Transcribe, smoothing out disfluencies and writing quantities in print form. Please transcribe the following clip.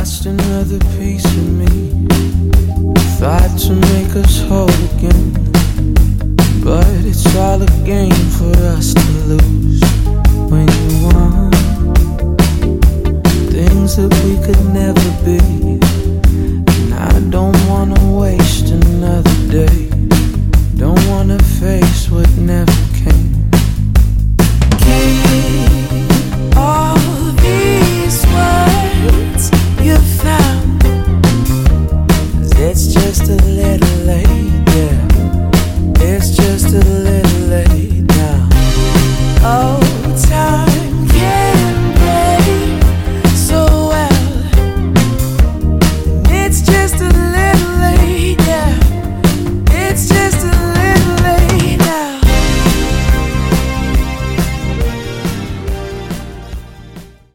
lost another piece of me. Thought to make us whole again, but it's all a game for us to lose. When you want things that we could never be,